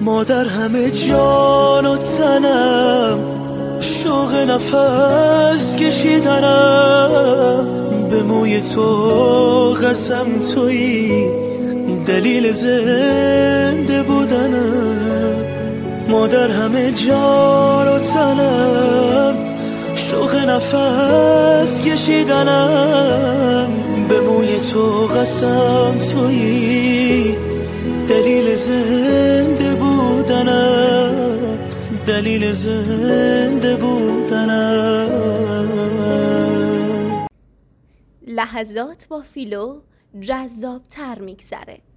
مادر همه جان و تنم، شوق نفس کشیدنم، به موی تو قسم تویی دلیل زنده بودنم. مادر همه جان و تنم، شوق نفس کشیدنم، به موی تو قسم تویی دلیل زنده بودنم، دلیل زنده بودنم. لحظات با فیلو جذاب تر میگذره.